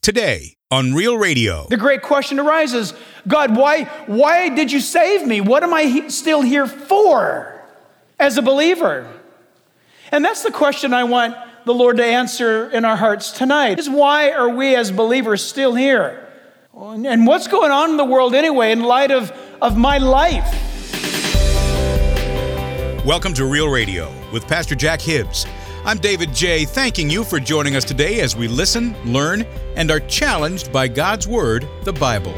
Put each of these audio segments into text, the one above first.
today on Real Radio. The great question arises, God, why did you save me? What am I still here for as a believer? And that's the question I want the Lord to answer in our hearts tonight, is why are we as believers still here? And what's going on in the world anyway in light of my life? Welcome to Real Radio with Pastor Jack Hibbs. I'm David J., thanking you for joining us today as we listen, learn, and are challenged by God's Word, the Bible.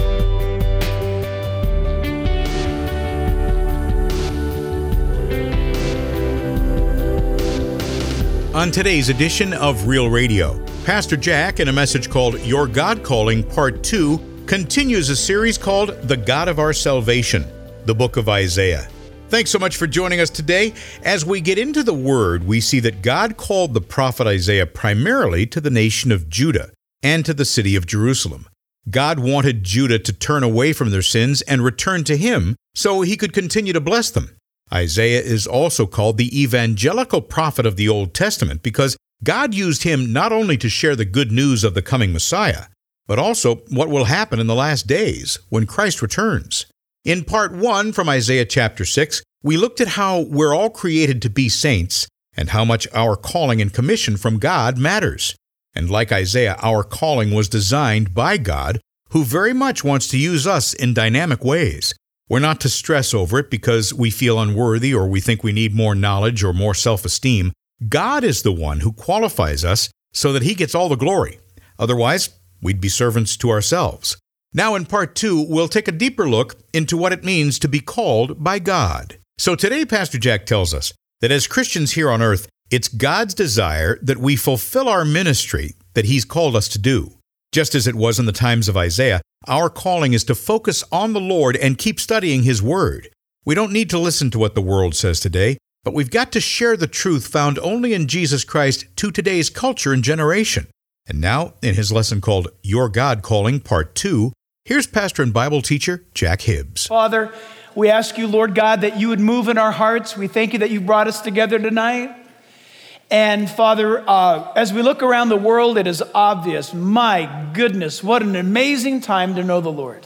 On today's edition of Real Radio, Pastor Jack, in a message called Your God Calling Part 2, continues a series called The God of Our Salvation, the book of Isaiah. Thanks so much for joining us today. As we get into the Word, we see that God called the prophet Isaiah primarily to the nation of Judah and to the city of Jerusalem. God wanted Judah to turn away from their sins and return to Him so He could continue to bless them. Isaiah is also called the evangelical prophet of the Old Testament because God used him not only to share the good news of the coming Messiah, but also what will happen in the last days when Christ returns. In Part 1 from Isaiah chapter 6, we looked at how we're all created to be saints and how much our calling and commission from God matters. And like Isaiah, our calling was designed by God, who very much wants to use us in dynamic ways. We're not to stress over it because we feel unworthy or we think we need more knowledge or more self-esteem. God is the one who qualifies us so that He gets all the glory. Otherwise, we'd be servants to ourselves. Now in Part 2, we'll take a deeper look into what it means to be called by God. So today, Pastor Jack tells us that as Christians here on earth, it's God's desire that we fulfill our ministry that He's called us to do. Just as it was in the times of Isaiah, our calling is to focus on the Lord and keep studying His Word. We don't need to listen to what the world says today, but we've got to share the truth found only in Jesus Christ to today's culture and generation. And now, in his lesson called Your God Calling Part 2, here's pastor and Bible teacher Jack Hibbs. Father, we ask you, Lord God, that you would move in our hearts. We thank you that you brought us together tonight. And Father, as we look around the world, it is obvious, my goodness, what an amazing time to know the Lord.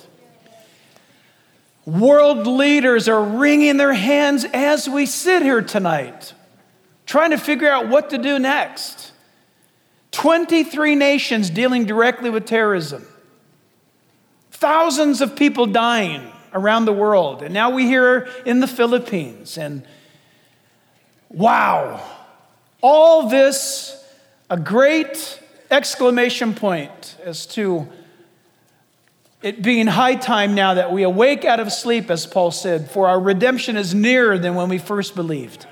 World leaders are wringing their hands as we sit here tonight, trying to figure out what to do next. 23 nations dealing directly with terrorism. Thousands of people dying around the world. And now we hear in the Philippines. And wow, all this, a great exclamation point as to it being high time now that we awake out of sleep, as Paul said, for our redemption is nearer than when we first believed.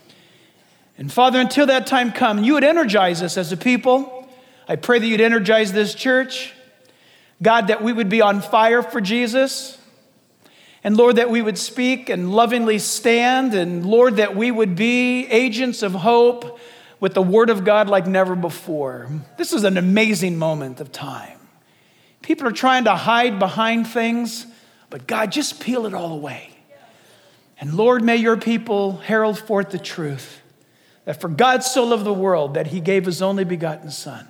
And Father, until that time comes, you would energize us as a people. I pray that you'd energize this church. God, that we would be on fire for Jesus. And Lord, that we would speak and lovingly stand. And Lord, that we would be agents of hope with the Word of God like never before. This is an amazing moment of time. People are trying to hide behind things, but God, just peel it all away. And Lord, may your people herald forth the truth that for God so loved the world that He gave His only begotten Son,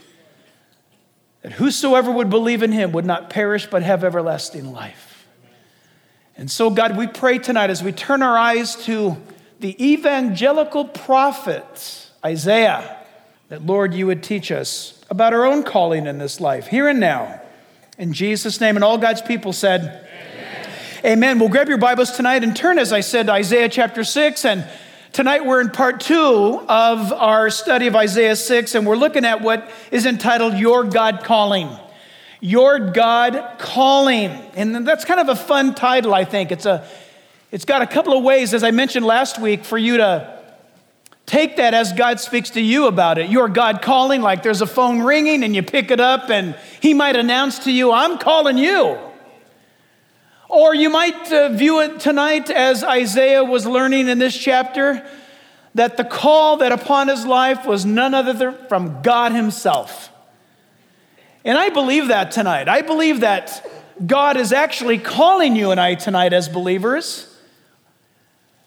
that whosoever would believe in Him would not perish but have everlasting life. And so, God, we pray tonight as we turn our eyes to the evangelical prophet, Isaiah, that, Lord, you would teach us about our own calling in this life, here and now. In Jesus' name, and all God's people said, Amen. Amen. We'll grab your Bibles tonight and turn, as I said, to Isaiah chapter 6. And tonight we're in part 2 of our study of Isaiah 6, and we're looking at what is entitled Your God Calling. Your God Calling. And that's kind of a fun title, I think. It's got a couple of ways, as I mentioned last week, for you to take that as God speaks to you about it. Your God calling, like there's a phone ringing and you pick it up and He might announce to you, I'm calling you. Or you might view it tonight as Isaiah was learning in this chapter, that the call that upon his life was none other than from God Himself. And I believe that tonight. I believe that God is actually calling you and I tonight as believers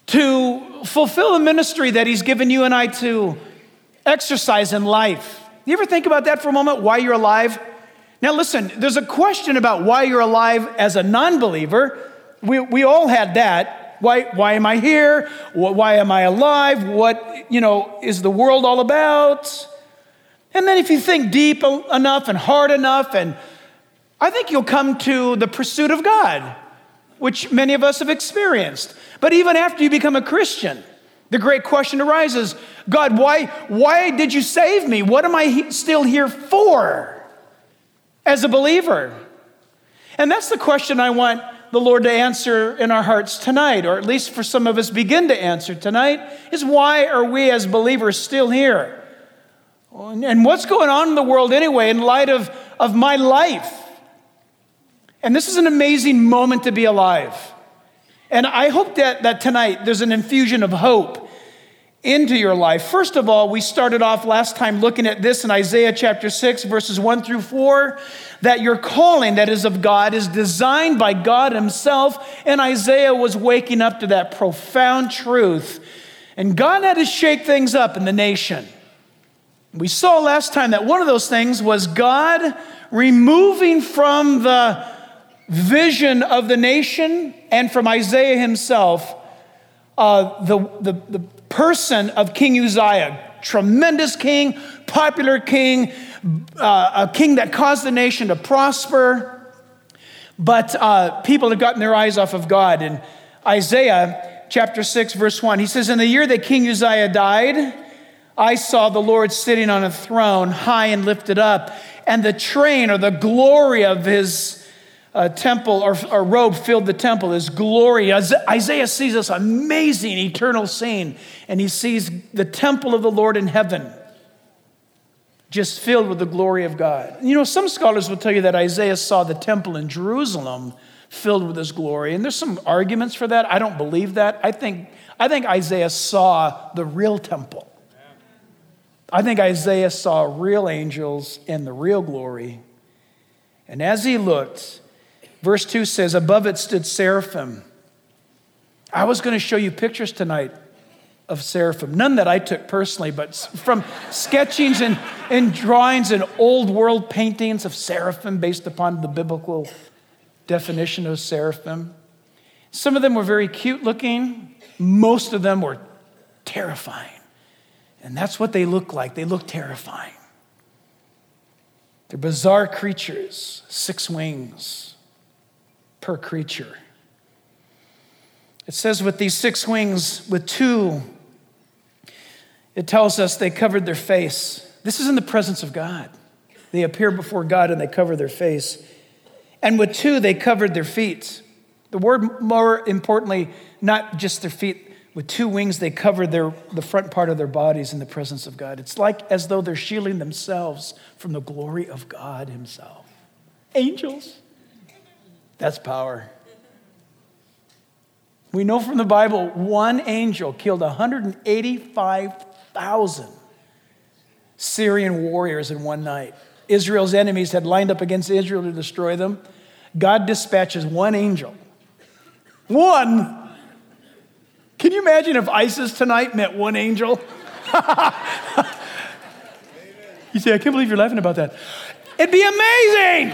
to fulfill the ministry that He's given you and I to exercise in life. You ever think about that for a moment, why you're alive? Now listen, there's a question about why you're alive as a non-believer. We all had that. Why am I here? Why am I alive? What, is the world all about? And then if you think deep enough and hard enough, and I think you'll come to the pursuit of God, which many of us have experienced. But even after you become a Christian, the great question arises, God, why did you save me? What am I still here for as a believer? And that's the question I want the Lord to answer in our hearts tonight, or at least for some of us begin to answer tonight, is why are we as believers still here? And what's going on in the world anyway in light of my life? And this is an amazing moment to be alive. And I hope that tonight there's an infusion of hope into your life. First of all, we started off last time looking at this in Isaiah chapter 6, verses 1 through 4, that your calling that is of God is designed by God himself. And Isaiah was waking up to that profound truth. And God had to shake things up in the nation. We saw last time that one of those things was God removing from the vision of the nation and from Isaiah himself the person of King Uzziah, tremendous king, popular king, a king that caused the nation to prosper, but people had gotten their eyes off of God. In Isaiah chapter 6, verse 1, he says, in the year that King Uzziah died, I saw the Lord sitting on a throne, high and lifted up, and the train or the glory of his temple or robe filled the temple. His glory. Isaiah sees this amazing eternal scene, and he sees the temple of the Lord in heaven just filled with the glory of God. Some scholars will tell you that Isaiah saw the temple in Jerusalem filled with his glory, and there's some arguments for that. I don't believe that. I think Isaiah saw the real temple. I think Isaiah saw real angels and the real glory. And as he looked, verse 2 says, above it stood seraphim. I was going to show you pictures tonight of seraphim. None that I took personally, but from sketchings and drawings and old world paintings of seraphim based upon the biblical definition of seraphim. Some of them were very cute looking. Most of them were terrifying. And that's what they look like. They look terrifying. They're bizarre creatures, 6 wings per creature. It says with these 6 wings, with 2, it tells us they covered their face. This is in the presence of God. They appear before God and they cover their face. And with 2, they covered their feet. The word, more importantly, not just their feet. With 2 wings, they cover the front part of their bodies in the presence of God. It's like as though they're shielding themselves from the glory of God himself. Angels. That's power. We know from the Bible, one angel killed 185,000 Syrian warriors in one night. Israel's enemies had lined up against Israel to destroy them. God dispatches one angel. One. Can you imagine if ISIS tonight meant one angel? You say, I can't believe you're laughing about that. It'd be amazing.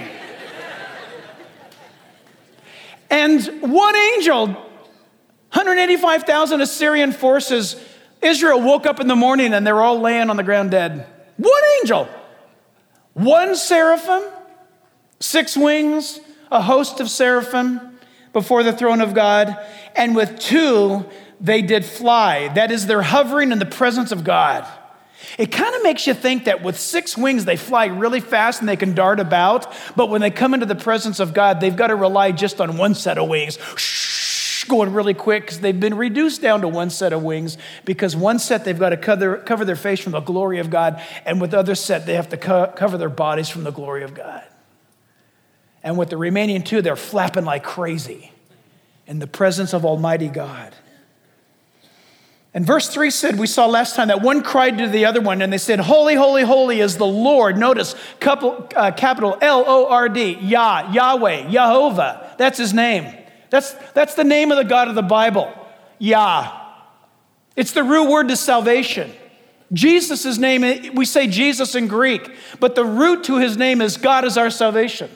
And one angel, 185,000 Assyrian forces, Israel woke up in the morning and they're all laying on the ground dead. One angel. One seraphim, 6 wings, a host of seraphim before the throne of God. And with 2, they did fly. That is, they're hovering in the presence of God. It kind of makes you think that with 6 wings, they fly really fast and they can dart about. But when they come into the presence of God, they've got to rely just on one set of wings, going really quick because they've been reduced down to one set of wings because one set they've got to cover their face from the glory of God, and with the other set they have to cover their bodies from the glory of God. And with the remaining 2, they're flapping like crazy in the presence of Almighty God. And verse 3 said, we saw last time that one cried to the other one, and they said, holy, holy, holy is the Lord. Notice, capital L-O-R-D, Yahweh, Jehovah. That's his name. That's the name of the God of the Bible, Yah. It's the root word to salvation. Jesus' name, we say Jesus in Greek, but the root to his name is God is our salvation.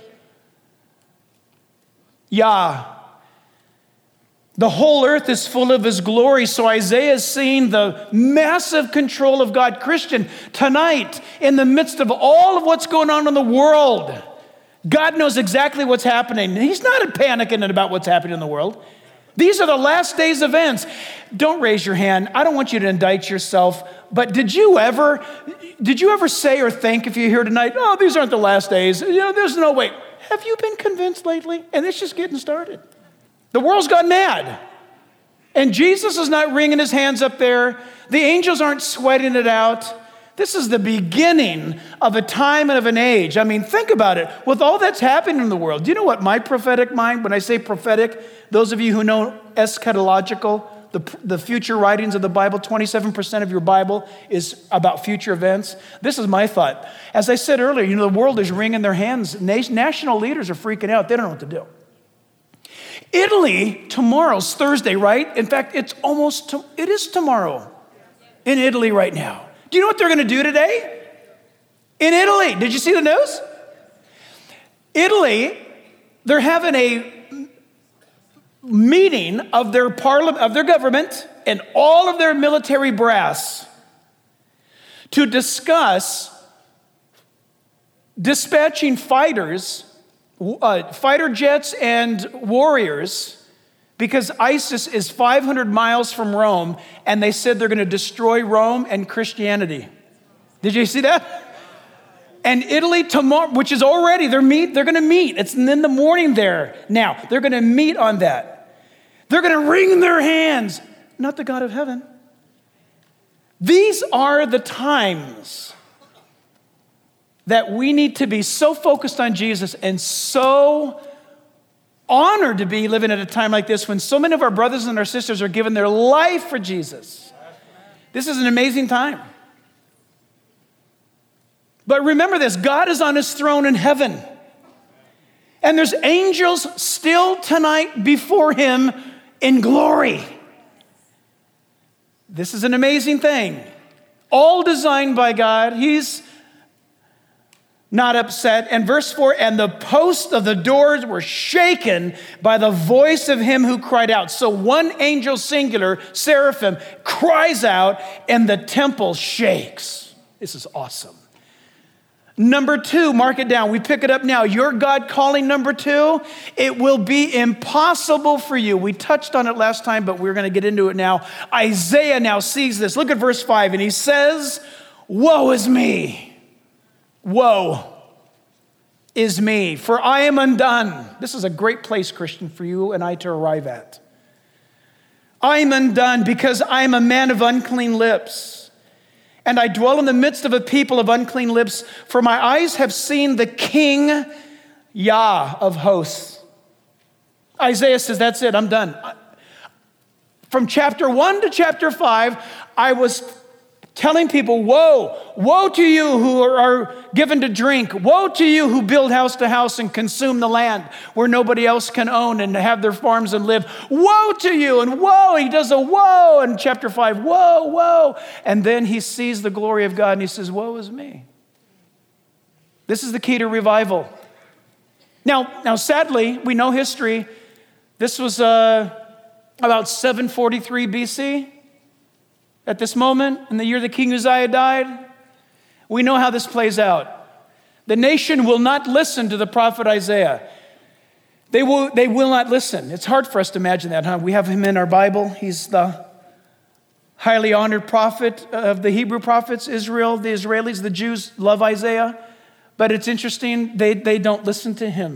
Yah. The whole earth is full of his glory. So Isaiah is seeing the massive control of God. Christian, tonight, in the midst of all of what's going on in the world, God knows exactly what's happening. He's not panicking about what's happening in the world. These are the last days events. Don't raise your hand. I don't want you to indict yourself. But did you ever say or think, if you're here tonight, oh, these aren't the last days. There's no way. Have you been convinced lately? And it's just getting started. The world's gone mad. And Jesus is not wringing his hands up there. The angels aren't sweating it out. This is the beginning of a time and of an age. I mean, think about it. With all that's happening in the world, do you know what my prophetic mind, when I say prophetic, those of you who know eschatological, the future writings of the Bible, 27% of your Bible is about future events. This is my thought. As I said earlier, the world is wringing their hands. National leaders are freaking out. They don't know what to do. Italy, tomorrow's Thursday, right? In fact, it is tomorrow in Italy right now. Do you know what they're going to do today? In Italy, did you see the news? Italy, they're having a meeting of their parliament, of their government, and all of their military brass to discuss dispatching fighters, fighter jets and warriors, because ISIS is 500 miles from Rome, and they said they're going to destroy Rome and Christianity. Did you see that? And Italy tomorrow, which is already, they're going to meet. It's in the morning there now. They're going to meet on that. They're going to wring their hands. Not the God of heaven. These are the times that we need to be so focused on Jesus and so honored to be living at a time like this when so many of our brothers and our sisters are giving their life for Jesus. This is an amazing time. But remember this, God is on his throne in heaven. And there's angels still tonight before him in glory. This is an amazing thing. All designed by God. He's not upset. And verse 4, and the posts of the doors were shaken by the voice of him who cried out. So one angel singular, seraphim, cries out and the temple shakes. This is awesome. Number 2, mark it down. We pick it up now. Your God calling number 2, it will be impossible for you. We touched on it last time, but we're going to get into it now. Isaiah now sees this. Look at verse 5, and he says, woe is me. Woe is me, for I am undone. This is a great place, Christian, for you and I to arrive at. I am undone because I am a man of unclean lips, and I dwell in the midst of a people of unclean lips, for my eyes have seen the King, Yah of hosts. Isaiah says, that's it, I'm done. From chapter 1 to chapter 5, I was telling people, woe to you who are given to drink. Woe to you who build house to house and consume the land where nobody else can own and have their farms and live. Woe to you, and woe, he does a woe in chapter 5, woe. And then he sees the glory of God and he says, woe is me. This is the key to revival. Now sadly, we know history. This was about 743 BC. At this moment, in the year that King Uzziah died, we know how this plays out. The nation will not listen to the prophet Isaiah. They will not listen. It's hard for us to imagine that, huh? We have him in our Bible. He's the highly honored prophet of the Hebrew prophets. Israel, the Israelis, the Jews love Isaiah. But it's interesting, they don't listen to him.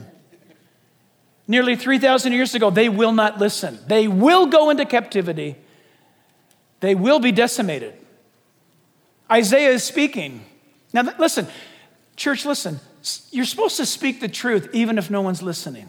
Nearly 3,000 years ago, they will not listen. They will go into captivity. They will be decimated. Isaiah is speaking. Now listen, church, listen. You're supposed to speak the truth even if no one's listening.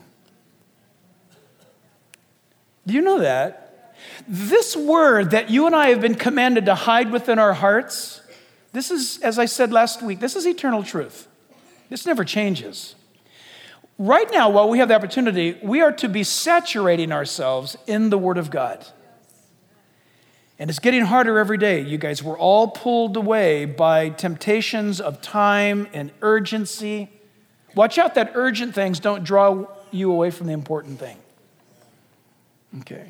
Do you know that? This word that you and I have been commanded to hide within our hearts, this is, as I said last week, this is eternal truth. This never changes. Right now, while we have the opportunity, we are to be saturating ourselves in the Word of God. And it's getting harder every day, you guys. We're all pulled away by temptations of time and urgency. Watch out that urgent things don't draw you away from the important thing. Okay.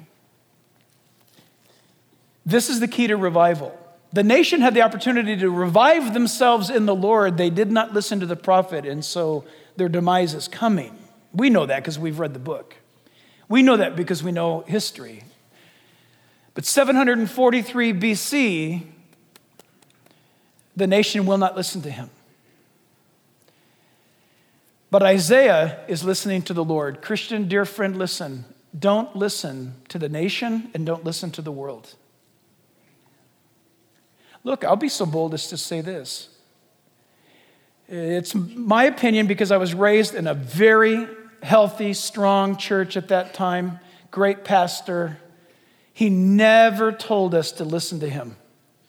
This is the key to revival. The nation had the opportunity to revive themselves in the Lord. They did not listen to the prophet, and so their demise is coming. We know that because we've read the book. We know that because we know history. But 743 BC, the nation will not listen to him. But Isaiah is listening to the Lord. Christian, dear friend, listen. Don't listen to the nation and don't listen to the world. Look, I'll be so bold as to say this. It's my opinion because I was raised in a very healthy, strong church at that time, great pastor. He never told us to listen to him.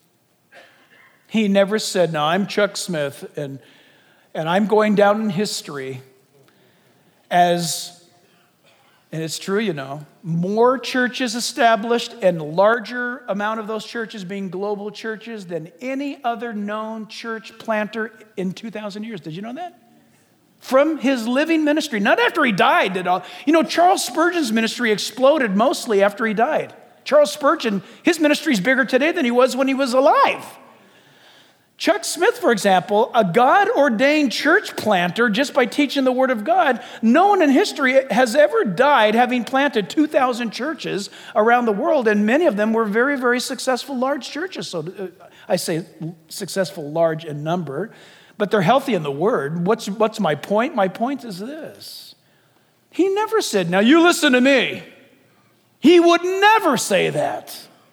He never said, now I'm Chuck Smith and I'm going down in history as, and it's true, you know, more churches established and larger amount of those churches being global churches than any other known church planter in 2,000 years. Did you know that? From his living ministry, not after he died at all. You know, Charles Spurgeon's ministry exploded mostly after he died. Charles Spurgeon, his ministry is bigger today than he was when he was alive. Chuck Smith, for example, a God-ordained church planter just by teaching the Word of God, no one in history has ever died having planted 2,000 churches around the world, and many of them were very, very successful large churches. So I say successful large in number, but they're healthy in the Word. What's my point? My point is this. He never said, now you listen to me. He would never say that.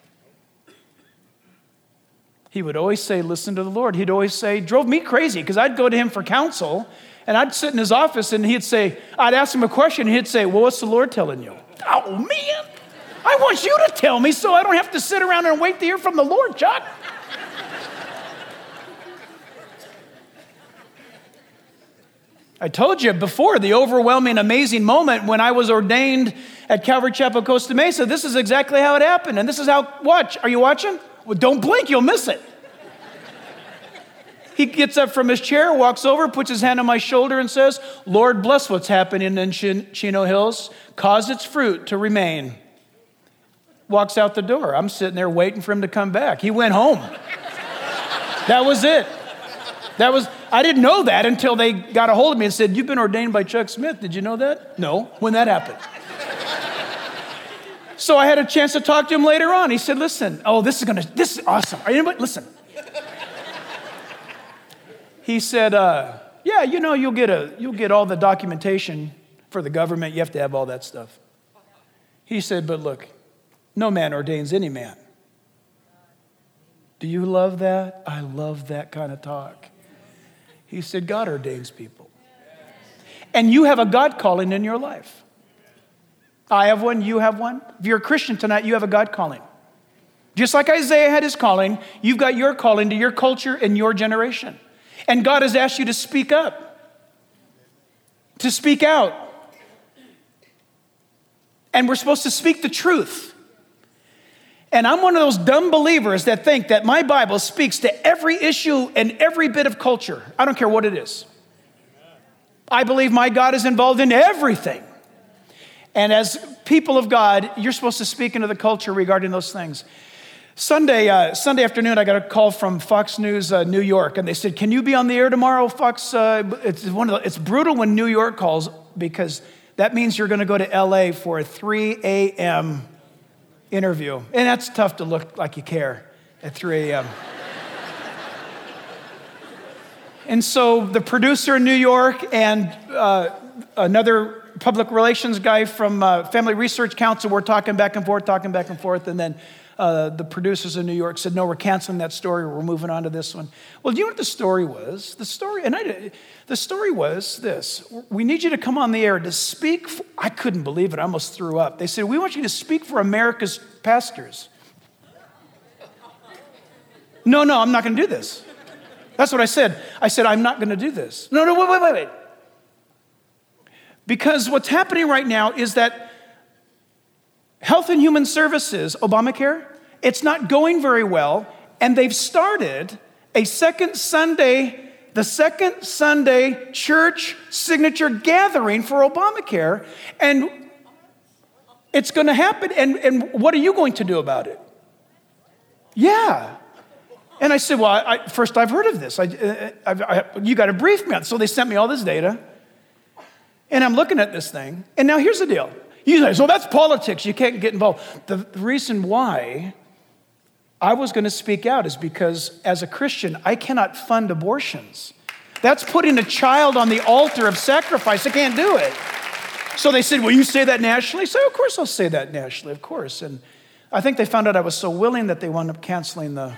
He would always say, listen to the Lord. He'd always say, drove me crazy because I'd go to him for counsel and I'd sit in his office and he'd say, I'd ask him a question and he'd say, well, what's the Lord telling you? Oh, man, I want you to tell me so I don't have to sit around and wait to hear from the Lord, Chuck. I told you before the overwhelming, amazing moment when I was ordained at Calvary Chapel, Costa Mesa. This is exactly how it happened. And this is how, watch, are you watching? Well, don't blink, you'll miss it. He gets up from his chair, walks over, puts his hand on my shoulder and says, Lord, bless what's happening in Chino Hills. Cause its fruit to remain. Walks out the door. I'm sitting there waiting for him to come back. He went home. That was it. I didn't know that until they got a hold of me and said, you've been ordained by Chuck Smith. Did you know that? No. When that happened? So I had a chance to talk to him later on. He said, listen, this is awesome. Are you anybody? Listen. He said, yeah, you know, you'll get all the documentation for the government. You have to have all that stuff. He said, but look, no man ordains any man. Do you love that? I love that kind of talk. He said, God ordains people. And you have a God calling in your life. I have one, you have one. If you're a Christian tonight, you have a God calling. Just like Isaiah had his calling, you've got your calling to your culture and your generation. And God has asked you to speak up, to speak out. And we're supposed to speak the truth. And I'm one of those dumb believers that think that my Bible speaks to every issue and every bit of culture. I don't care what it is. I believe my God is involved in everything. And as people of God, you're supposed to speak into the culture regarding those things. Sunday afternoon, I got a call from Fox News New York, and they said, "Can you be on the air tomorrow, Fox?" It's brutal when New York calls because that means you're going to go to L.A. for a 3 a.m. interview, and that's tough to look like you care at 3 a.m. And so the producer in New York and another public relations guy from Family Research Council were talking back and forth, and then the producers in New York said, "No, we're canceling that story. We're moving on to this one." Well, do you know what the story was? The story was this: we need you to come on the air to speak. I couldn't believe it. I almost threw up. They said, "We want you to speak for America's pastors." No, I'm not going to do this. That's what I said. I said, "I'm not going to do this." No, wait. Because what's happening right now is that Health and Human Services, Obamacare, It's not going very well, and they've started the second Sunday church signature gathering for Obamacare, and it's going to happen, and what are you going to do about it? Yeah. And I said, well, first I've heard of this. You got to brief me on it. So they sent me all this data, and I'm looking at this thing, and now here's the deal. You say, so that's politics. You can't get involved. The reason why I was going to speak out is because as a Christian, I cannot fund abortions. That's putting a child on the altar of sacrifice. I can't do it. So they said, will you say that nationally? I said, of course I'll say that nationally, of course. And I think they found out I was so willing that they wound up canceling the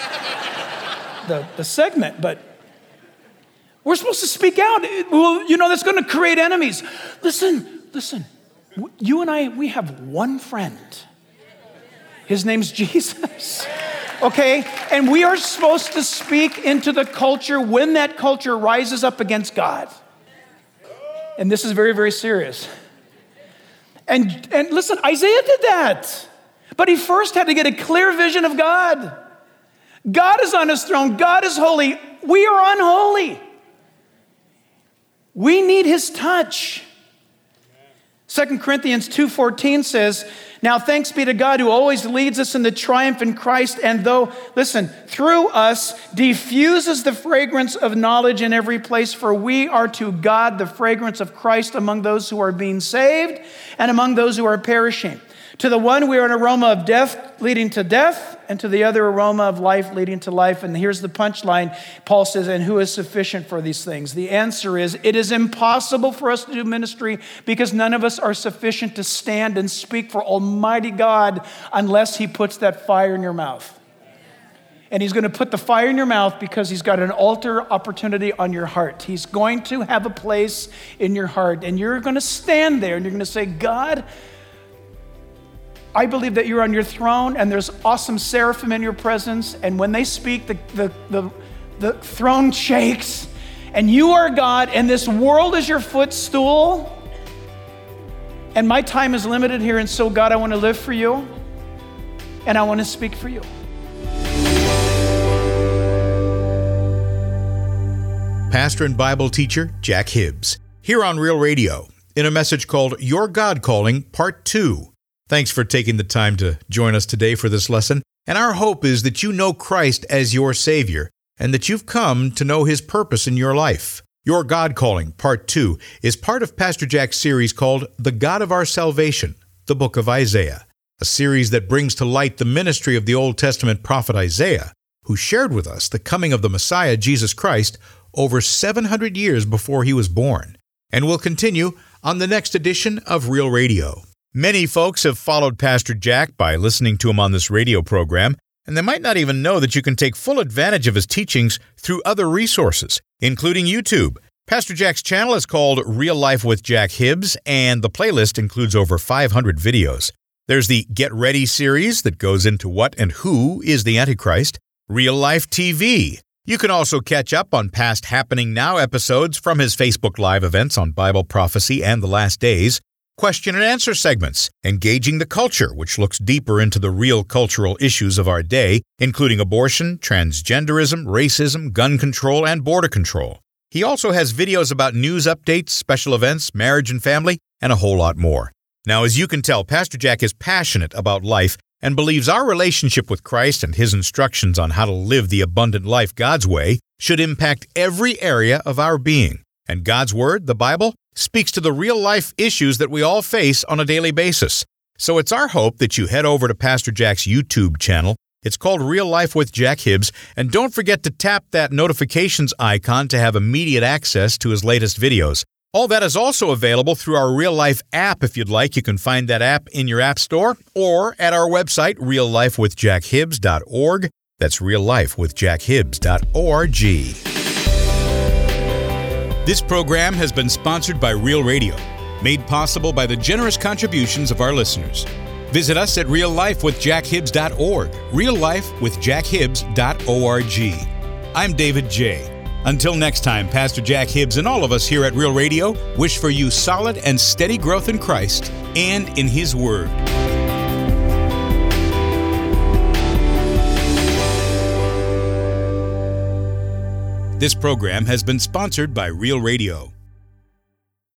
segment. But we're supposed to speak out. Well, that's going to create enemies. Listen. You and I, we have one friend. His name's Jesus. Okay? And we are supposed to speak into the culture when that culture rises up against God. And this is very, very serious. And listen, Isaiah did that. But he first had to get a clear vision of God. God is on his throne. God is holy. We are unholy. We need his touch. 2 Corinthians 2:14 says, now thanks be to God who always leads us in the triumph in Christ, and through us diffuses the fragrance of knowledge in every place, for we are to God the fragrance of Christ among those who are being saved and among those who are perishing. To the one we are an aroma of death leading to death, and to the other aroma of life leading to life. And here's the punchline. Paul says, and who is sufficient for these things? The answer is, it is impossible for us to do ministry because none of us are sufficient to stand and speak for Almighty God unless he puts that fire in your mouth. And he's going to put the fire in your mouth because he's got an altar opportunity on your heart. He's going to have a place in your heart, and you're going to stand there and you're going to say, God, I believe that you're on your throne and there's awesome seraphim in your presence. And when they speak, the throne shakes, and you are God, and this world is your footstool. And my time is limited here. And so God, I want to live for you and I want to speak for you. Pastor and Bible teacher Jack Hibbs, here on Real Radio, in a message called Your God Calling, Part 2. Thanks for taking the time to join us today for this lesson. And our hope is that you know Christ as your Savior and that you've come to know his purpose in your life. Your God Calling, Part 2, is part of Pastor Jack's series called The God of Our Salvation, the Book of Isaiah, a series that brings to light the ministry of the Old Testament prophet Isaiah, who shared with us the coming of the Messiah, Jesus Christ, over 700 years before he was born, and will continue on the next edition of Real Radio. Many folks have followed Pastor Jack by listening to him on this radio program, and they might not even know that you can take full advantage of his teachings through other resources, including YouTube. Pastor Jack's channel is called Real Life with Jack Hibbs, and the playlist includes over 500 videos. There's the Get Ready series that goes into what and who is the Antichrist, Real Life TV. You can also catch up on past Happening Now episodes from his Facebook Live events on Bible prophecy and the last days, question and answer segments, Engaging the Culture, which looks deeper into the real cultural issues of our day, including abortion, transgenderism, racism, gun control, and border control. He also has videos about news updates, special events, marriage and family, and a whole lot more. Now, as you can tell, Pastor Jack is passionate about life and believes our relationship with Christ and his instructions on how to live the abundant life God's way should impact every area of our being. And God's Word, the Bible, speaks to the real-life issues that we all face on a daily basis. So it's our hope that you head over to Pastor Jack's YouTube channel. It's called Real Life with Jack Hibbs, and don't forget to tap that notifications icon to have immediate access to his latest videos. All that is also available through our Real Life app if you'd like. You can find that app in your app store or at our website, reallifewithjackhibbs.org. That's reallifewithjackhibbs.org. This program has been sponsored by Real Radio, made possible by the generous contributions of our listeners. Visit us at reallifewithjackhibbs.org, reallifewithjackhibbs.org. I'm David J. Until next time, Pastor Jack Hibbs and all of us here at Real Radio wish for you solid and steady growth in Christ and in His Word. This program has been sponsored by Real Radio.